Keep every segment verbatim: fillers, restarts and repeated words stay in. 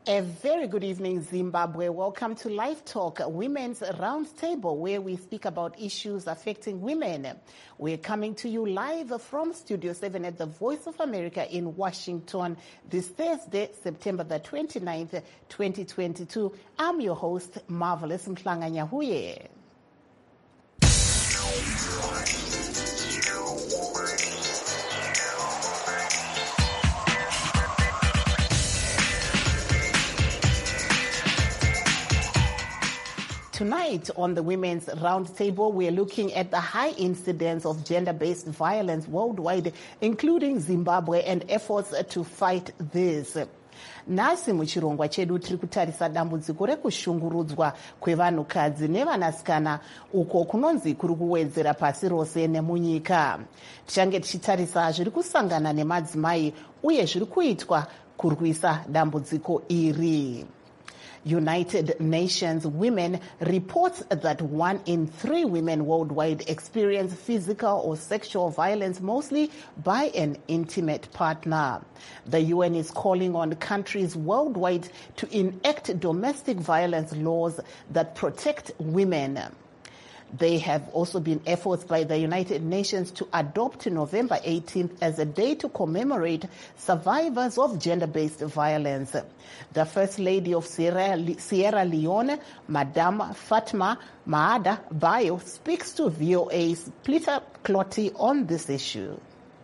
A very good evening, Zimbabwe. Welcome to Live Talk, Women's Roundtable, where we speak about issues affecting women. We're coming to you live from Studio seven at the Voice of America in Washington this Thursday, September the twenty-ninth, twenty twenty-two. I'm your host, Marvelous Mhlanga-Nyahuye. Tonight on the Women's Roundtable, we're looking at the high incidence of gender-based violence worldwide, including Zimbabwe, and efforts to fight this. Nasi muchirongwa chedu tiri kutarisa dambudziko rekushungurudzwa kwevanhukadzi nevanasikana uko kunonzi kuri kuwedzera pasi rose nemunyika. Tichange tichitarisa zviri kusangana nemadzimai uye zviri kuitwa kurwisa dambudziko iri. United Nations Women reports that one in three women worldwide experience physical or sexual violence, mostly by an intimate partner. The U N is calling on countries worldwide to enact domestic violence laws that protect women. There have also been efforts by the United Nations to adopt November eighteenth as a day to commemorate survivors of gender-based violence. The First Lady of Sierra, Le- Sierra Leone, Madame Fatma Maada Bayo, speaks to V O A's Peter Clotty on this issue.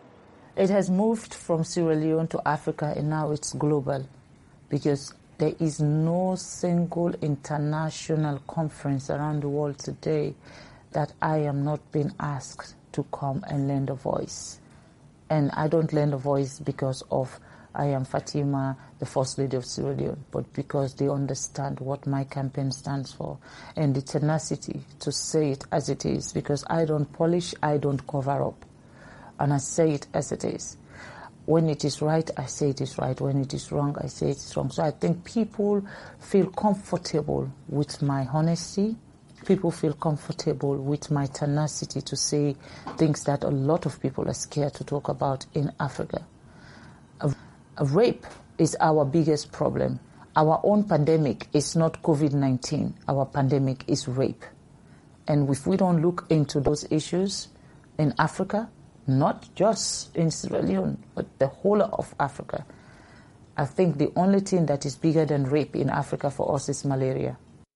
It has moved from Sierra Leone to Africa, and now it's global, because there is no single international conference around the world today that I am not being asked to come and lend a voice. And I don't lend a voice because of I am Fatima, the First Lady of Sierra Leone, but because they understand what my campaign stands for and the tenacity to say it as it is, because I don't polish, I don't cover up, and I say it as it is. When it is right, I say it is right. When it is wrong, I say it is wrong. So I think people feel comfortable with my honesty. People feel comfortable with my tenacity to say things that a lot of people are scared to talk about in Africa. A, a rape is our biggest problem. Our own pandemic is not COVID nineteen. Our pandemic is rape. And if we don't look into those issues in Africa, not just in Sierra Leone, but the whole of Africa, I think the only thing that is bigger than rape in Africa for us is malaria.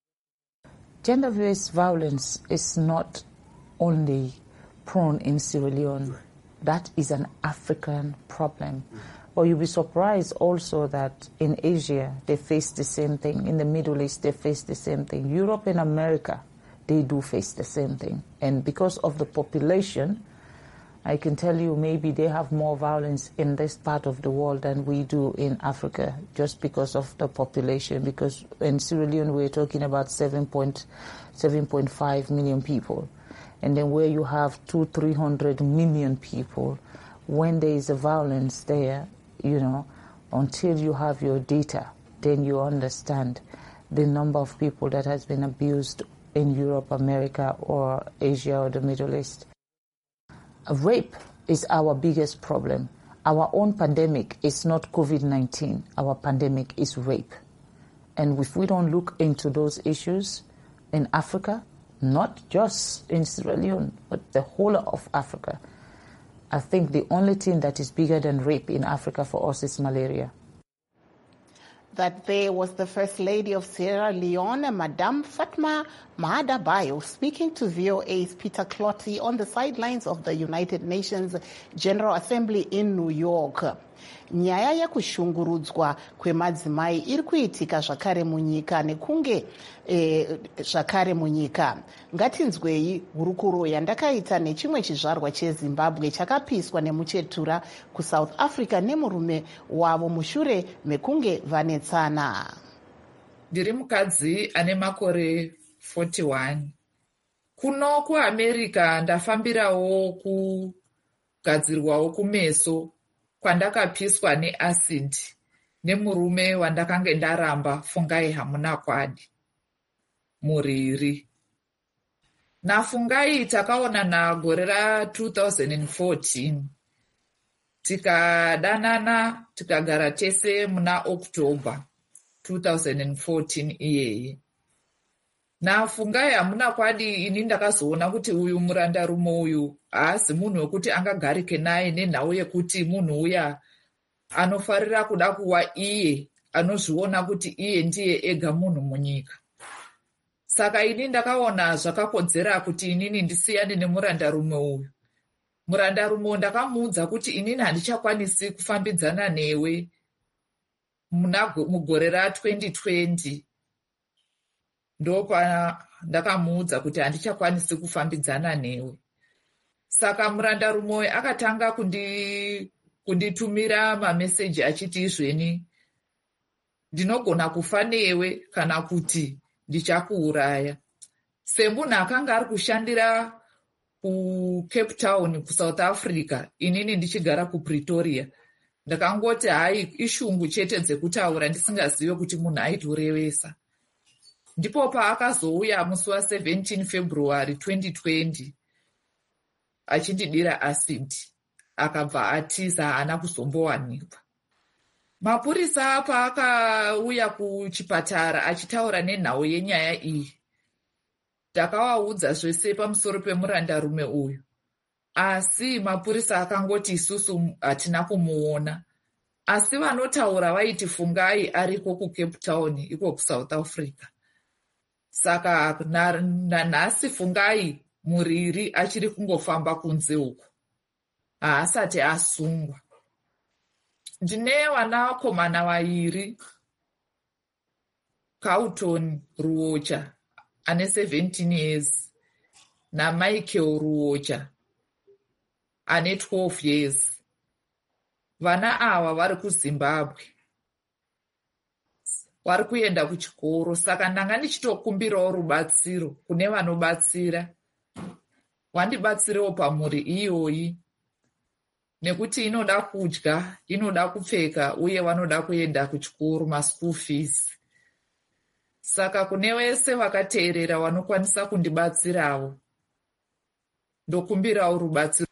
Gender-based violence is not only prone in Sierra Leone. That is an African problem. But you'll be surprised also that in Asia, they face the same thing. In the Middle East, they face the same thing. Europe and America, they do face the same thing. And because of the population, I can tell you maybe they have more violence in this part of the world than we do in Africa, just because of the population. Because in Sierra Leone, we're talking about seven point five million people. And then where you have two, three hundred million people, when there is a violence there, you know, until you have your data, then you understand the number of people that has been abused in Europe, America, or Asia, or the Middle East. Rape is our biggest problem. Our own pandemic is not COVID nineteen. Our pandemic is rape. And if we don't look into those issues in Africa, not just in Sierra Leone, but the whole of Africa, I think the only thing that is bigger than rape in Africa for us is malaria. That there was the First Lady of Sierra Leone, Madame Fatma Maada Bayo, speaking to V O A's Peter Clotty on the sidelines of the United Nations General Assembly in New York. Nyaya yekushungurudzwa kwemadzimai iri kuitika zvakare munyika nekunge e, zvakare munyika. Ngatinzwei hurukuro yandakaita nechimwe chizvarwa cheZimbabwe chakapiswa nemuchetura kuSouth Africa nemurume wavo mushure mekunge vanetsana. Ndiri mukadzi ane makore forty-one. Kuno kuAmerica ndafambirawo kugadzirwawo kumeso kwandakapiswa neacid nemurume wandakange ndaramba fungai hamuna kwadi muriri. Nafungai takaonana gore ra two thousand fourteen. Tikadanana tikagara tese muna October. two thousand fourteen iyeye. Nafungai hamuna kwadi ini ndakazoona kuti uyu murandarume uyu haasi munhu wekuti angagarike naye nenhau yekuti munhu uya anofarira kuda kuwa iye anozviona kuti iye ndiye ega munhu munyika. Saka ini ndakaona zvakakodzera kuti inini ndisiyane nemurandarume uyu. Murandarume ndakamuudza kuti inini handichakwanisi kufambidzana newe mugore ra twenty twenty. Ndopa ndakamuudza kuti handichakwanisi kufambidzana newe. Saka murandarume akatanga kundi kunditumira mameseji achiti izveni ndinogona kufa newe kana kuti ndichakuuraya. Semunhu akanga ari kushandira kuCape Town kuSouth Africa, inini ndichigara kuPretoria, ndakangoti hai ishungu chete dzekutaura ndisingazive kuti munhu aitorevesa. Ndipo paakazouya musi wa seventeen February twenty twenty achindidira acid, akabva atiza haana kuzombowanikwa. Mapurisa paakauya kuchipatara achitaura nenhau yenyaya iyi, ndakavaudza zvese pamusoro pemurandarume uyu, asi mapurisa akangoti isusu hatina kumuona, asi vanotaura vaiti fungai ariko kuCape Town iko kuSouth Africa. Saka nanhasi fungai muriri achiri kungofamba kunze uku, haasati asungwa. Ndine vanakomana vairi, Carlton Ruocha ane seventeen years naMichael Ruocha ane twelve years. Vana ava vari kuZimbabwe, vari kuenda kuchikoro. Saka ndanga ndichitokumbirawo rubatsiro kune vanobatsira, vandibatsirewo pamhuri iyoyi, nekuti inoda kudya, inoda kupfeka, uye vanoda kuenda kuchikoro, maschool fees. Saka kune vese vakateerera vanokwanisa kundibatsirawo, ndokumbirawo rubatsiro.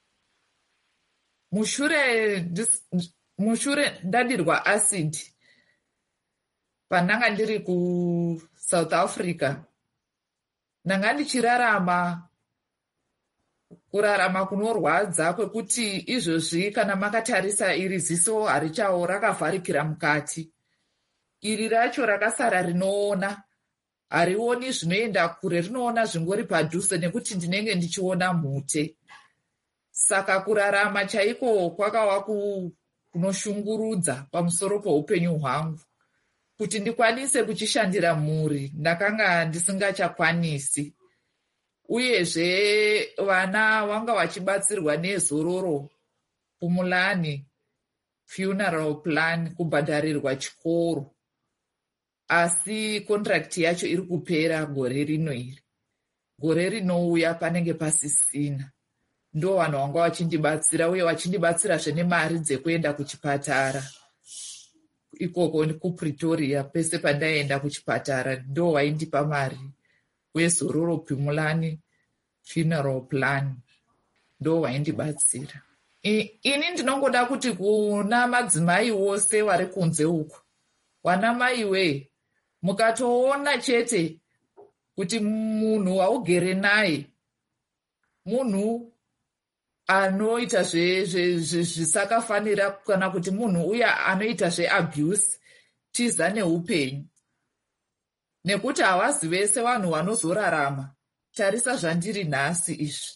Mushure mushure ndadirwa acid pandanga ndiri kuSouth Africa, ndanga ndichirarama kurarama kunorwadza kwekuti izvozvi kana makatarisa iri ziso harichawo rakavharikira mukati. Iri racho rakasara rinoona, harioni zvinoenda kure, rinoona zvingori padhuze nekuti ndinenge ndichiona mhute. Saka kurarama chaiko kwakawa kunoshungurudza pamusoro poupenyu hwangu. Kuti ndikwanise kuchishandira mhuri, ndakanga ndisingachakwanisi. Uyezve vana vanga vachibatsirwa nezororo, kumulani, funeral plan, kubhadharirwa chikoro. Asi contract yacho iri kupera gore rino iri. Gore rinouya panenge pasisina. Ndo vanhu vanga vachindibatsira, uye vachindibatsirazve nemari dzekuenda kuchipatara. Ikoko kuPretoria, pese pandaenda kuchipatara ndo vaindipa mari wezororo, pimulani, funeral plan, ndo vaindibatsira. Ini ndinongoda kuti kuna madzimai wose vari kunze uku, wana maiwe, mukatoona chete kuti munhu waugere naye munhu anoita zvisakafanira, kana kuti munhu uya anoita zveabuse, tiza neupenyu, nekuti havazi vese vanhu vanozorarama. Tarisa zvandiri nhasi izvi,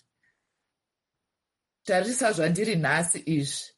tarisa zvandiri nhasi izvi.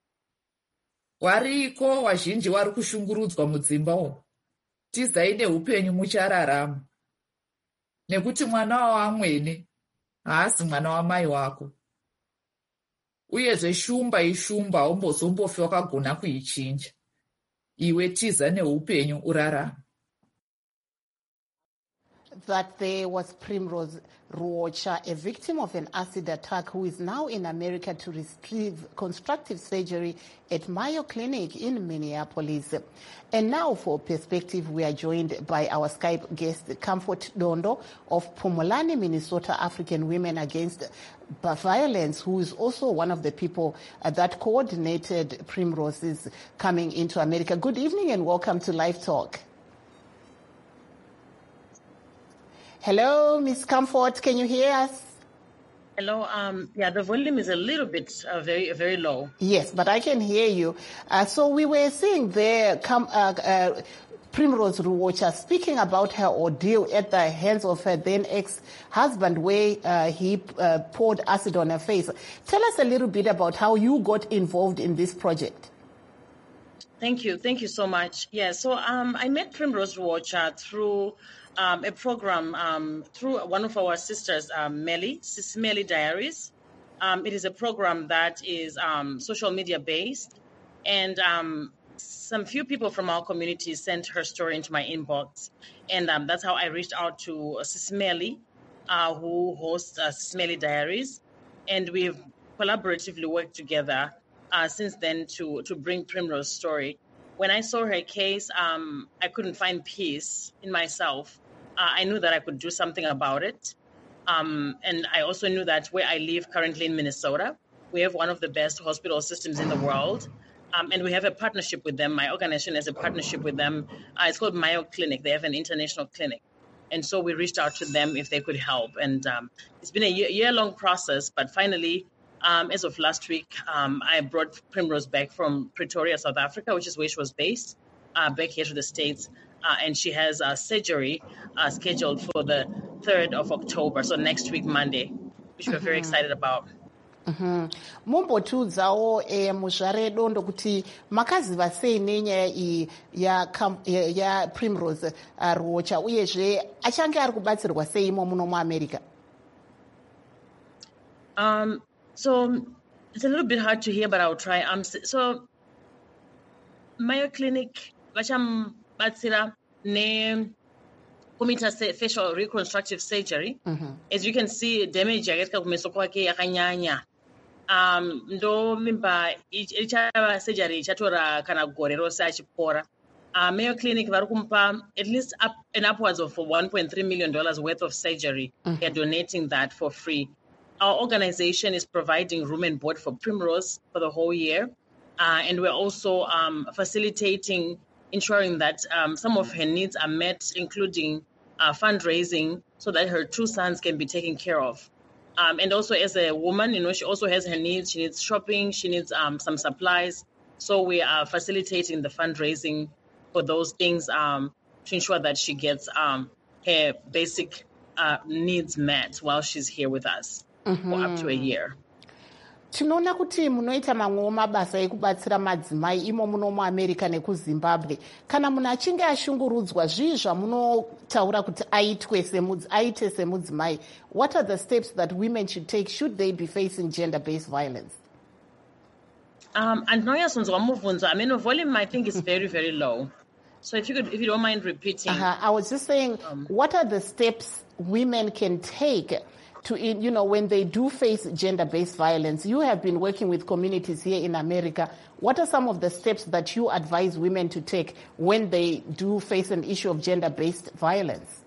Wariko wazhinji wari kushungurudzwa mudzimba umu, tizai neupenyu muchararama, nekuti mwana wavamwene haasi mwana wamai wako. Uyezve shumba ishumba, haumbozombofi wakagona kuichinja. Iwe tiza neupenyu urarama. that there was Primrose Ruocha, a victim of an acid attack who is now in America to receive constructive surgery at Mayo Clinic in Minneapolis. And now for perspective, we are joined by our Skype guest, Comfort Dondo of Pumulani, Minnesota, African Women Against Violence, who is also one of the people uh, that coordinated Primrose's coming into America. Good evening and welcome to Live Talk. Hello, Miz Comfort, can you hear us? Hello. Um, yeah, the volume is a little bit uh, very, very low. Yes, but I can hear you. Uh, so we were seeing there, come, uh, uh, Primrose Ruocha speaking about her ordeal at the hands of her then ex-husband, where uh, he uh, poured acid on her face. Tell us a little bit about how you got involved in this project. Thank you. Thank you so much. Yeah, so um, I met Primrose Ruocha through um, a program um, through one of our sisters, um, Melly, Sis Melly Diaries. Um, it is a program that is um, social media based, and um, some few people from our community sent her story into my inbox, and um, that's how I reached out to uh, Sis Melly, uh, who hosts uh, Sis Melly Diaries, and we've collaboratively worked together uh, since then to to bring Primrose's story. When I saw her case, um, I couldn't find peace in myself. Uh, I knew that I could do something about it. Um, and I also knew that where I live currently in Minnesota, we have one of the best hospital systems in the world. Um, and we have a partnership with them. My organization has a partnership with them. Uh, it's called Mayo Clinic. They have an international clinic. And so we reached out to them if they could help. And um, it's been a year, year-long process, but finally, um, as of last week, um, I brought Primrose back from Pretoria, South Africa, which is where she was based, uh, back here to the States. Uh, and she has a surgery uh, scheduled for the third of October, so next week, Monday, which we're mm-hmm. very excited about. Mumbotiudzawo eh, muzvare Dondo kuti makaziva sei nenyaya iyi ya, ya, ya Primrose uh, Ruocha uyezve achange ari kubatsirwa sei imo muno muAmerica? Um, so it's a little bit hard to hear, but I'll try. Um, so Mayo Clinic vachambatsira ne kumita facial reconstructive surgery. Mm-hmm. As you can see, damage yakaita kumeso kwake yakanyanya. Um, ndo mimba ichava surgery ichatora kana gore rose achipora. Uh, Mayo Clinic vari kumupa at least up and upwards of one point three million dollars worth of surgery. Mm-hmm. They're donating that for free. Our organization is providing room and board for Primrose for the whole year. Uh, and we're also um, facilitating, ensuring that um, some of her needs are met, including uh, fundraising, so that her two sons can be taken care of. Um, and also as a woman, you know, she also has her needs. She needs shopping. She needs um, some supplies. So we are facilitating the fundraising for those things um, to ensure that she gets um, her basic uh, needs met while she's here with us mm-hmm. for up to a year. Tinoona kuti munoita mamwewo mabasa ekubatsira madzimai imo muno muAmerica nekuZimbabwe. Kana munhu achinge ashungurudzwa zvii zvamunotaura kuti aitwe aite semudzimai? What are the steps that women should take should they be facing gender-based violence? Um, and I mean, the volume I think is very, very low. So if you could, if you don't mind repeating. Uh-huh. I was just saying, um, what are the steps women can take to, you know, when they do face gender-based violence? You have been working with communities here in America. What are some of the steps that you advise women to take when they do face an issue of gender-based violence?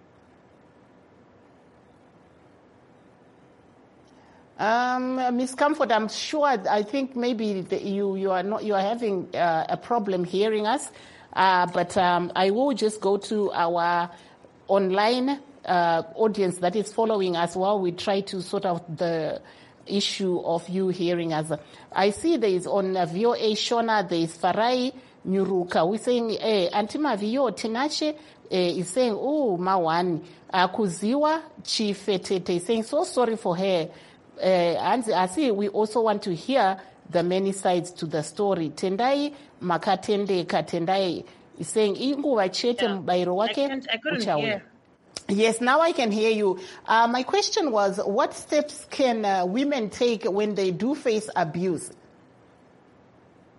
Um, Miz Comfort, I'm sure, I think maybe the, you, you are not, you are having uh, a problem hearing us, uh, but um, I will just go to our online Uh, audience that is following us while we try to sort out the issue of you hearing us. I see there is on uh, V O A Shona, there is Farai Nyuruka. We're saying, eh, Antima Vio Tinache eh, is saying, oh, Mawani, uh, Kuziwa Chifetete is saying, so sorry for her. Uh, and I see we also want to hear the many sides to the story. Tendai Makatende Katendai is saying, Inguwa Chete Mbairo wake. I couldn't hear. Yes, now I can hear you. Uh, my question was, what steps can uh, women take when they do face abuse?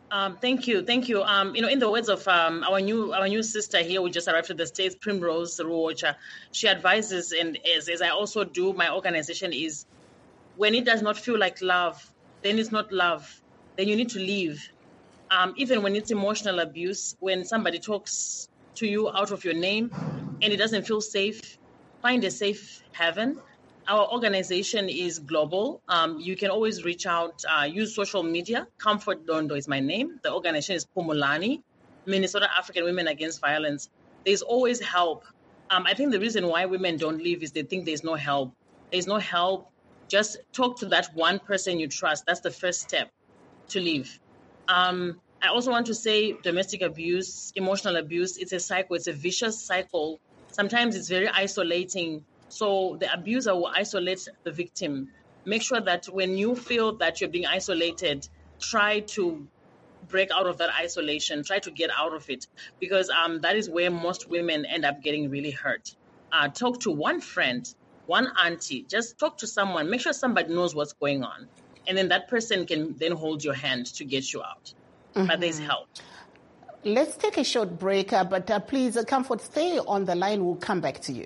Um, thank you, thank you. Um, you know, in the words of um, our new our new sister here, who just arrived to the States, Primrose Ruocha, she advises, and as, as I also do, my organization is, when it does not feel like love, then it's not love. Then you need to leave. Um, even when it's emotional abuse, when somebody talks to you out of your name and it doesn't feel safe, find a safe haven. Our organization is global. Um, you can always reach out, uh, use social media. Comfort Dondo is my name. The organization is Pumulani, Minnesota African Women Against Violence. There's always help. Um, I think the reason why women don't leave is they think there's no help. There's no help. Just talk to that one person you trust. That's the first step to leave. Um, I also want to say domestic abuse, emotional abuse, it's a cycle. It's a vicious cycle. Sometimes it's very isolating. So the abuser will isolate the victim. Make sure that when you feel that you're being isolated, try to break out of that isolation, try to get out of it, because um, that is where most women end up getting really hurt. Uh, talk to one friend, one auntie, just talk to someone, make sure somebody knows what's going on. And then that person can then hold your hand to get you out. Mm-hmm. But there's help. Let's take a short break, uh, but uh, please, uh, Comfort, stay on the line. We'll come back to you.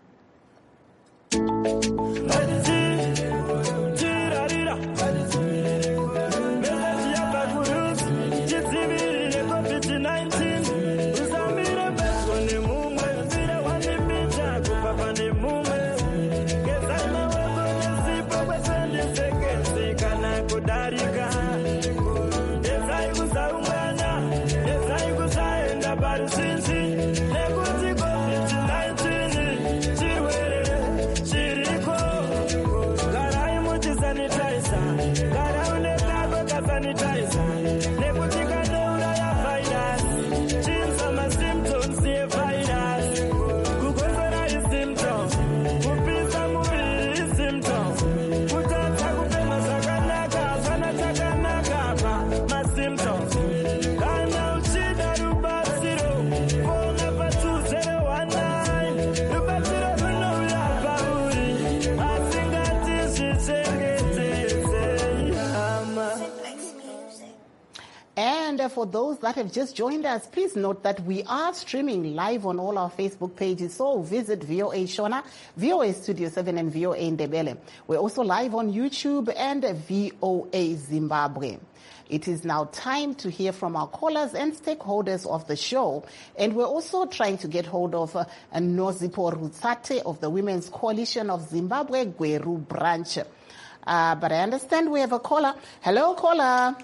For those that have just joined us, please note that we are streaming live on all our Facebook pages. So visit V O A Shona, V O A Studio seven, and V O A Ndebele. We're also live on YouTube and V O A Zimbabwe. It is now time to hear from our callers and stakeholders of the show. And we're also trying to get hold of uh, Nozipho Rutsate of the Women's Coalition of Zimbabwe, Gweru branch. Uh, but I understand we have a caller. Hello, caller.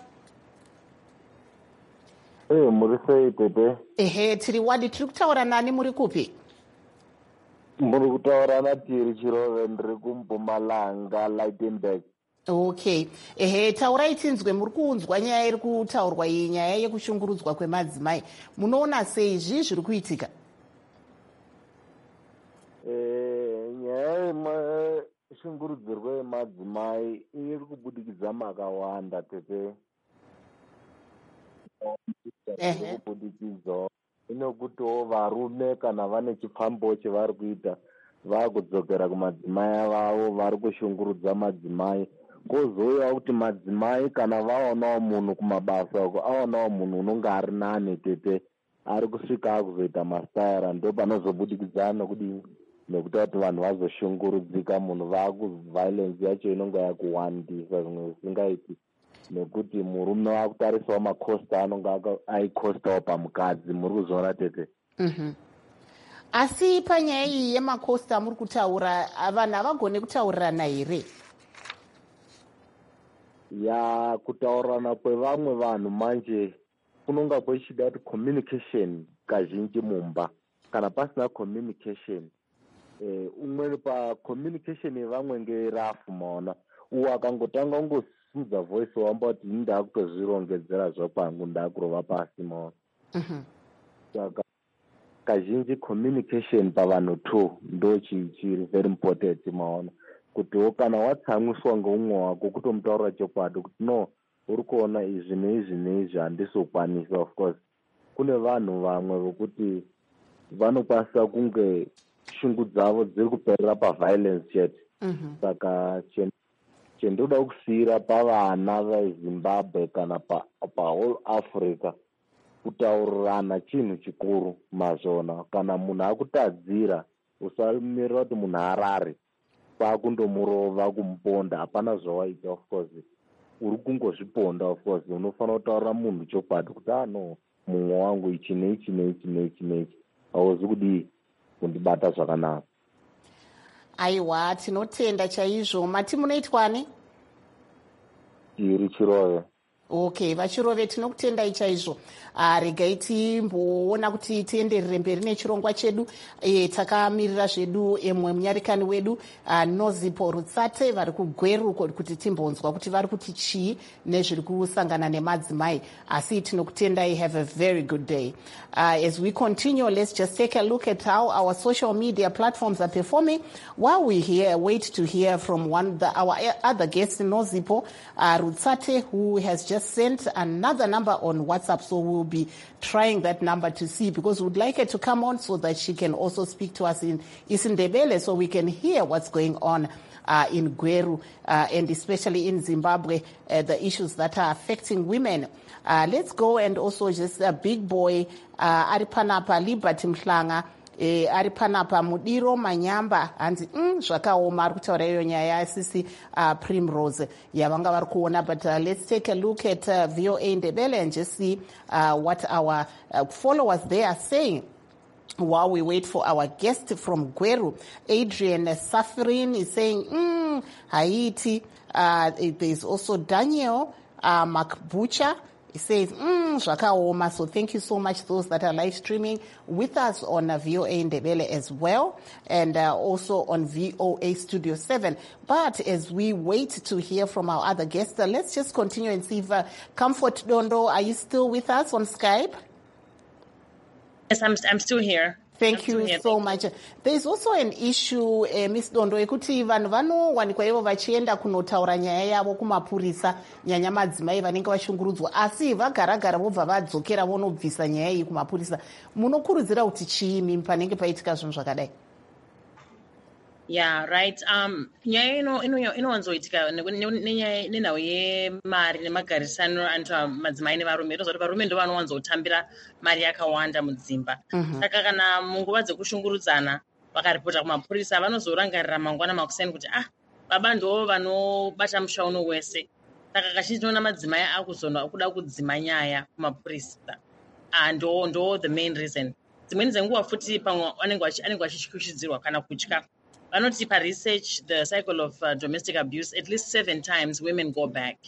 Hey, muri sei tete? Ehe, tiri wadi tiri kutaura nani muri kupi? Muri kutaura na Tiri Chirove ndiri kuMpumalanga Lightenberg. Okay. Ehe, taurai tinzwe muri kuunzwa nyaya iri kutaurwa iyi nyaya yekushungurudzwa kwemadzimai. Munoona sei izvi zviri kuitika? Eh, nyaya yekushungurudzirwa kwemadzimai iri kubudikidza makawanda tete. Kubudikidzo inokutiwo varume kana vane chifambo chevari kuita vakudzokera kumadzimai vavo vari kushungurudza madzimai. Kwozouyawo kuti madzimai kana vaonawo munhu kumabasa uko aonawo munhu unonga ari nani tete ari kusvika akuzoita mastaira, ndo panozobudikidzana nokudini nekuita kuti vanhu vazoshungurudzika, munhu vakuviolence yacho inonga yakuwandisa zvimwe zvisingaiti nekuti murume wakutarisawo makosta anonga aikostawo pamukadzi. Muri kuzoona tete. Mhm. Asi panyaya iyi yemakosta muri kutaura, vanhu havagone kutaurirana here? Ya, kutaurirana kwevamwe vanhu manje kunonga kwechida kuti communication kazhinji mumba. Kana pasina communication, eh, umwe pa communication yevamwe ngerafu maona. Uwo akangotanga ungo simudza voice wamba kuti ndakutozvirongedzera zvakwangu ndakurova pasi maona. Mhm. Saka kazhinji communication pavanhu two ndo chiri very important maona. Kutiwo kana watsamwiswa ngeumwe wako kutomutaurira chokwadi kuti no uri kuona izvi neizvi neizvi handizokwanisa. Of course kune vanhu vamwe vokuti vanokwanisa kunge shungu dzavo dziri kuperera paviolence chete. Mhm. Saka chendoda kusiyira pavana vezimbabwe kana pawhole africa kutaurirana chinhu chikuru mazvona. Kana munhu akutadzira usamirira kuti munhu arare kwakundomurova kumuponda, hapana zvawaita. Of course uri kungozviponda, of course unofanira kutaurira munhu chokwadi kuti ano mumwe wangu ichi neichi neichi neichi neichi hauzi kudii kundibata zvakanaka. Aiwa, tinotenda chaizvo. Mati munoitwani? Iri Chirove. Okay, vachirove tinokutendai chaizvo. Uh, regai timboona kuti tienderere mberi nechirongwa chedu. E, takamirira zvedu emwe munyarikani wedu uh, Nozipo Rutsate vari kuGweru kuti timbonzwa kuti vari kuti chii nezviri kusangana nemadzimai. Asi tinokutendai. Have a very good day. Uh, as we continue, let's just take a look at how our social media platforms are performing while we hear, wait to hear from one of the, our other guests, Nozipo uh, Rutsate, who has just sent another number on WhatsApp, so we'll be trying that number to see, because we'd like her to come on so that she can also speak to us in Isindebele so we can hear what's going on uh, in Gweru uh, and especially in Zimbabwe, uh, the issues that are affecting women. Uh, let's go and also just a big boy, uh, Aripanapa Liberty Mhlanga, E, ari panapa Mudiro Manyamba hanzi mm, zvakaoma ari kutaura iyo nyaya yasisi uh, Primrose yavanga vari kuona. But uh, let's take a look at uh, V O A Ndebele and just see uh, what our uh, followers there are saying while we wait for our guest from Gweru. Adrian Safirin is saying mm, Haiti. Uh, there's also Daniel uh, Makbucha. It says, mm, zvakaoma. So thank you so much, those that are live streaming with us on uh, V O A Ndebele as well, and uh, also on V O A Studio seven. But as we wait to hear from our other guests, uh, let's just continue and see if uh, Comfort Dondo, are you still with us on Skype? Yes, I'm, I'm still here. Thank you so much. There's also an issue, uh, Miss Dondo, ekuti vanhu vanowanikwa ivo vachienda kunotaura nyaya yavo kumapurisa, nyanya madzimai vanenge vashungurudzwa, asi vagara-gara vobva vadzokera vonobvisa nyaya iyi kumapurisa. Munokurudzira kuti chiimi panenge paitika zvinhu zvakadai? Yeah, right. Um, nyaya ino ino inowanzoitika nenhau yemari nemagarisano antu madzimai nevarume. Ndozvati varume ndo vanowanzotambira mari yakawanda mudzimba. Saka kana munguva dzekushungurudzana vakaripota kumapurisa vanozorangarira mangwana makuseni kuti ah, baba ndo vanobata mushauno wese. Saka kazhinji tinoona madzimai akuzonwa kuda kudzima nyaya kumapurisa. Ah, ndo ndo the main reason. Dzimweni dzenguva futi pamwe anenge achishikuchidzirwa kana kutya. Vanoti pa research the cycle of uh, domestic abuse, at least seven times women go back.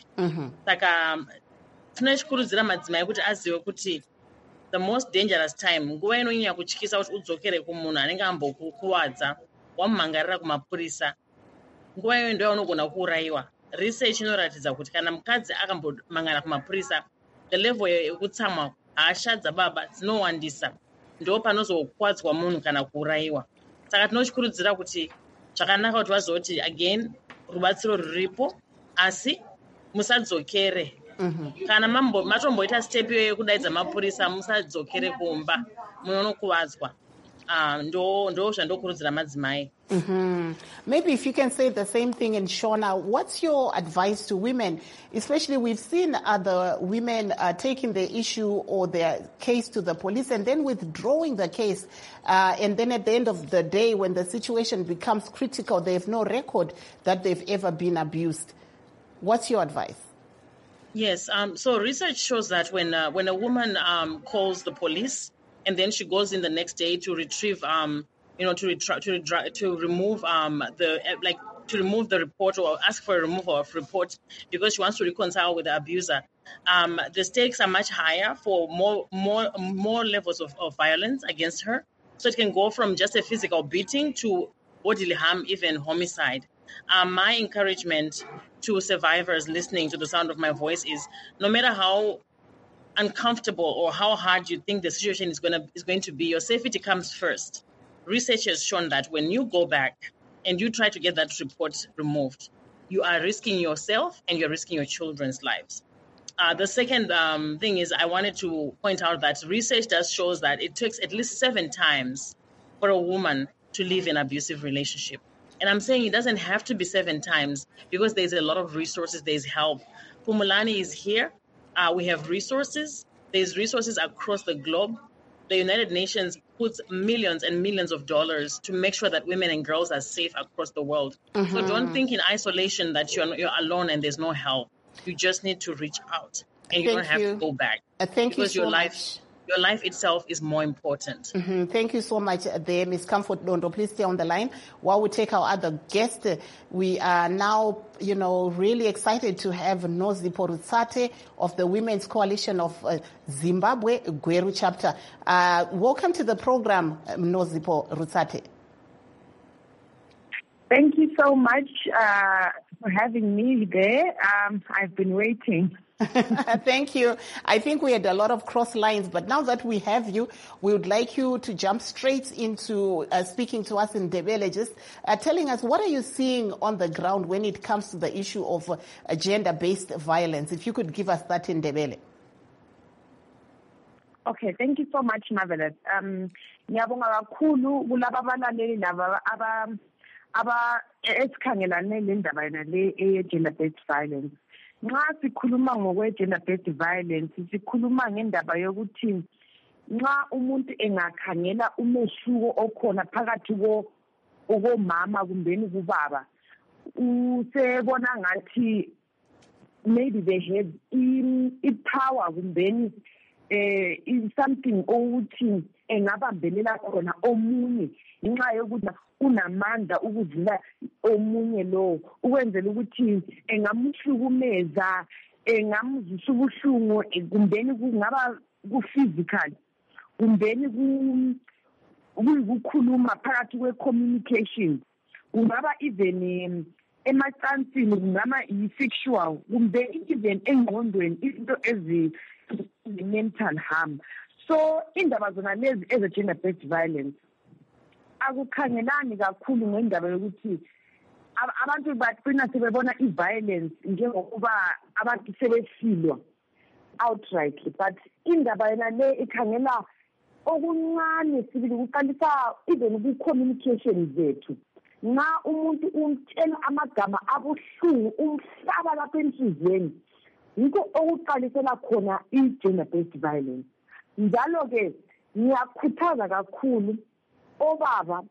Saka tinochikurudzira madzimai kuti azive kuti the most dangerous time nguva inonyanya kutyisa kuti udzokere kumunhu anenge ambokukuwadza wamumangarira kumapurisa. Nguva iyoyo ndo yaunogona kuurayiwa. Research inoratidza kuti kana mukadzi akambomangana kumapurisa, the level yekutsamwa, hasha dzababa dzinowandisa, ndo panozokuwadzwa munhu kana kuurayiwa. Saka tinochikurudzira kuti zvakanaka kuti vazoti again rubatsiro ruripo, asi musadzokere. Kana matomboita step iyoyo kudaidza mapurisa, musadzokere kumba, munonokuwadzwa. Uh, ndo ndo zvandokurudzira madzimai. Mm-hmm. Maybe if you can say the same thing in Shona, what's your advice to women? Especially we've seen other women uh, taking the issue or their case to the police and then withdrawing the case. Uh, and then at the end of the day, when the situation becomes critical, they have no record that they've ever been abused. What's your advice? Yes. Um, so research shows that when uh, when a woman um, calls the police, and then she goes in the next day to retrieve, um, you know, to retry, to retry, to remove um, the like to remove the report or ask for a removal of report because she wants to reconcile with the abuser. Um, the stakes are much higher for more more more levels of, of violence against her. So it can go from just a physical beating to bodily harm, even homicide. Um, my encouragement to survivors listening to the sound of my voice is no matter how uncomfortable or how hard you think the situation is going to is going to be, your safety comes first. Research has shown that when you go back and you try to get that report removed, you are risking yourself and you're risking your children's lives. Uh, the second um, thing is I wanted to point out that research does shows that it takes at least seven times for a woman to leave an abusive relationship. And I'm saying it doesn't have to be seven times because there's a lot of resources, there's help. Phumulani is here. Uh, we have resources. There's resources across the globe. The United Nations puts millions and millions of dollars to make sure that women and girls are safe across the world. Mm-hmm. So don't think in isolation that you're, you're alone and there's no help. You just need to reach out and you thank don't have you. to go back. Uh, thank because you so your life, much. Your life itself is more important. Mm-hmm. Thank you so much there, Miz Comfort Dondo. Please stay on the line while we take our other guest. We are now, you know, really excited to have Nozipho Rutsate of the Women's Coalition of uh, Zimbabwe, Gweru chapter. Uh, welcome to the program, Nozipho Rutsate. Thank you so much uh, for having me there. Um, I've been waiting. Thank you. I think we had a lot of cross lines, but now that we have you, we would like you to jump straight into uh, speaking to us in Ndebele, just uh, telling us what are you seeing on the ground when it comes to the issue of uh, gender-based violence. If you could give us that in Ndebele. Okay, thank you so much, Marvelous. Um, ngiyabonga kakhulu kulabo abalaleli laba aba aba esikhangelane lendaba yona le gender-based violence. Nxa sikhuluma ngokwe-gender-based violence, sikhuluma ngendaba yokuthi nxa umuntu engakhangela umehluko okhona phakathi komama kumbeni kubaba, usebona ngathi maybe they have i-power kumbeni eh is something ukuthi engabambelela khona omunye ngenxa yokuthi unamandla ukudlula omunye lo ukwenzela ukuthi engamhlukumeza engamzisa ubuhlungu kumbeni kungaba ku-physical kumbeni kukhuluma phakathi kwe-communication kungaba even emacansini kungaba yi-sexual kumbeni even engqondweni izinto ezi-mental harm. So indaba zona lezi eze-gender-based violence akukhangelani kakhulu ngendaba yokuthi abantu bagcina sebebona i-violence njengokuba abantu sebesilwa outrightly, but indaba yena le ikhangela okuncane sibili kuqalisa even ku-communication zethu. Nxa umuntu umtshela amagama abuhlungu umhlaba lapha enhliziyweni, yikho okuqalisela khona i-gender-based violence. Njalo-ke ngiyakhuthaza kakhulu obaba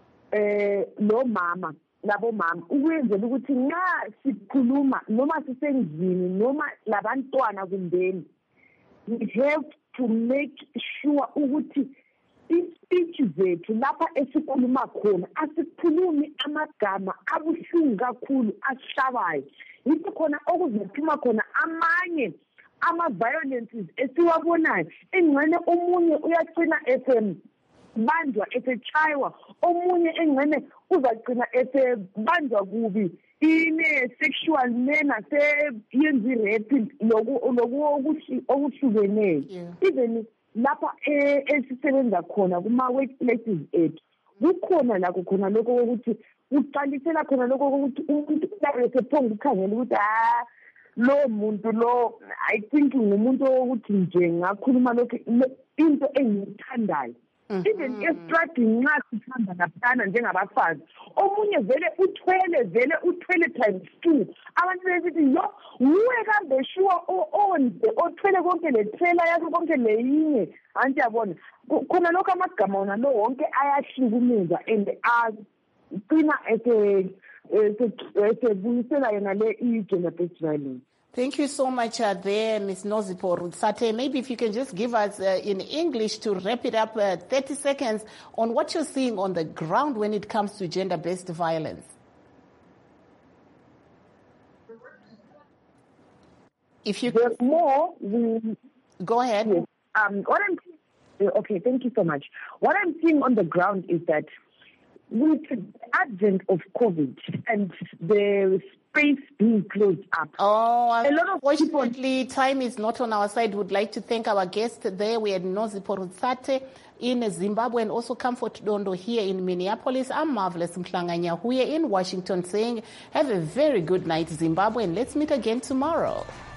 eh lo mama labo mama ukwenzela ukuthi nxa sikhuluma noma sisendlini noma labantwana kumbeni, we have to make sure ukuthi ispeech zethu lapha esikhuluma khona asikhulumi amagama abuhlungu kakhulu asihlabayo. Yikho khona okuzophuma khona amanye ama-violences esiwabonayo engcane omunye uyagcina efem banjwa esechaywa, omunye engcene uzagcina esebanjwa kubi ine-sexual manner seyenza i-rape loku okuhlukeneyo. Even lapha esisebenza khona kuma-workplaces ethu kukhona lakho khona lokho kokuthi uqalisela khona lokho kokuthi umuntu uyabe sephonga ukhangela ukuthi ah lo muntu lo I think ngumuntu wokuthi nje ngakhuluma lokho into engiyithandayo. Even estradini nxa sihamba laphana njengabafazi omunye vele uthwele vele uthwele times two, abantu besithi yo nguwe kambe sure onde othwele konke letrailer yakho konke leyinye. Anti yabona khona lokho amagama wona lo wonke ayahlukumeza and agcina esebuyisela yena le i-gender-based violence. Thank you so much uh, there, Miz Nozipho Rutsate. Maybe if you can just give us uh, in English to wrap it up uh, thirty seconds on what you're seeing on the ground when it comes to gender-based violence. If you There's more, we... Go ahead. Yes. Um, what I'm okay, thank you so much. What I'm seeing on the ground is that with the advent of COVID and the space being closed up. Oh, a lot of unfortunately, people... time is not on our side. Would like to thank our guest there. We had Nozipho Rutsate in Zimbabwe and also Comfort Dondo here in Minneapolis. I'm Marvelous Mhlanganya here in Washington saying have a very good night, Zimbabwe, and let's meet again tomorrow.